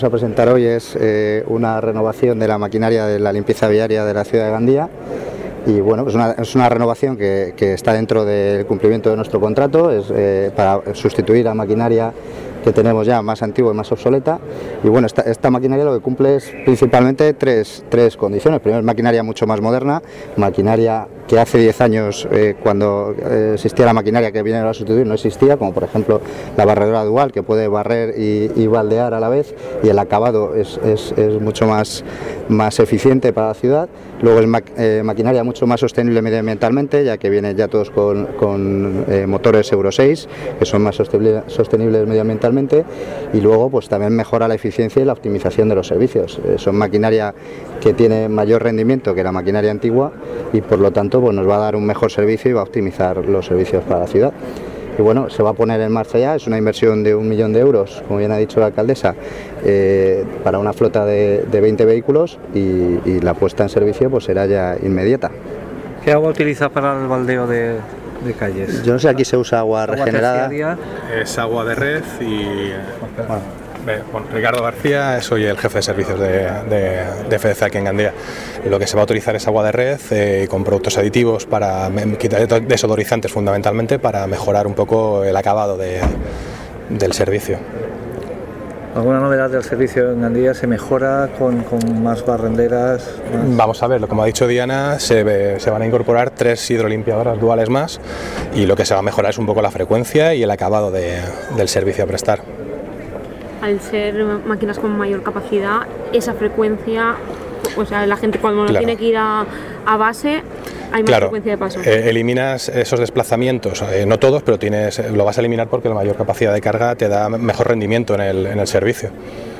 Vamos a presentar hoy es una renovación de la maquinaria de la limpieza viaria de la ciudad de Gandía. Y bueno, pues es una renovación que está dentro del cumplimiento de nuestro contrato, es para sustituir a maquinaria que tenemos ya más antigua y más obsoleta. Y bueno, esta maquinaria lo que cumple es principalmente tres condiciones. Primero, es maquinaria mucho más moderna, maquinaria que hace 10 años, cuando existía la maquinaria que viene a sustituir, no existía, como por ejemplo la barredora dual, que puede barrer y baldear a la vez, y el acabado es mucho más eficiente para la ciudad. Luego es maquinaria mucho más sostenible medioambientalmente, ya que viene ya todos con motores Euro 6, que son más sostenibles medioambientalmente, y luego pues también mejora la eficiencia y la optimización de los servicios. Son maquinaria que tiene mayor rendimiento que la maquinaria antigua y por lo tanto pues nos va a dar un mejor servicio y va a optimizar los servicios para la ciudad. Y bueno, se va a poner en marcha ya, es una inversión de 1 millón de euros, como bien ha dicho la alcaldesa, para una flota de 20 vehículos y la puesta en servicio pues será ya inmediata. ¿Qué agua utilizas para el baldeo de calles? Yo no sé, aquí se usa agua regenerada. Terciaria. Es agua de red y... Bueno, Ricardo García, soy el jefe de servicios de FDC aquí en Gandía. Lo que se va a utilizar es agua de red con productos aditivos para quitar desodorizantes fundamentalmente para mejorar un poco el acabado del servicio. ¿Alguna novedad del servicio en Gandía? ¿Se mejora con más barrenderas? Vamos a ver, como ha dicho Diana, se van a incorporar 3 hidrolimpiadoras duales más y lo que se va a mejorar es un poco la frecuencia y el acabado del servicio a prestar. Al ser máquinas con mayor capacidad, esa frecuencia, o sea, la gente cuando no tiene que ir a base, hay más frecuencia de paso. Eliminas esos desplazamientos, no todos, pero lo vas a eliminar porque la mayor capacidad de carga te da mejor rendimiento en el servicio.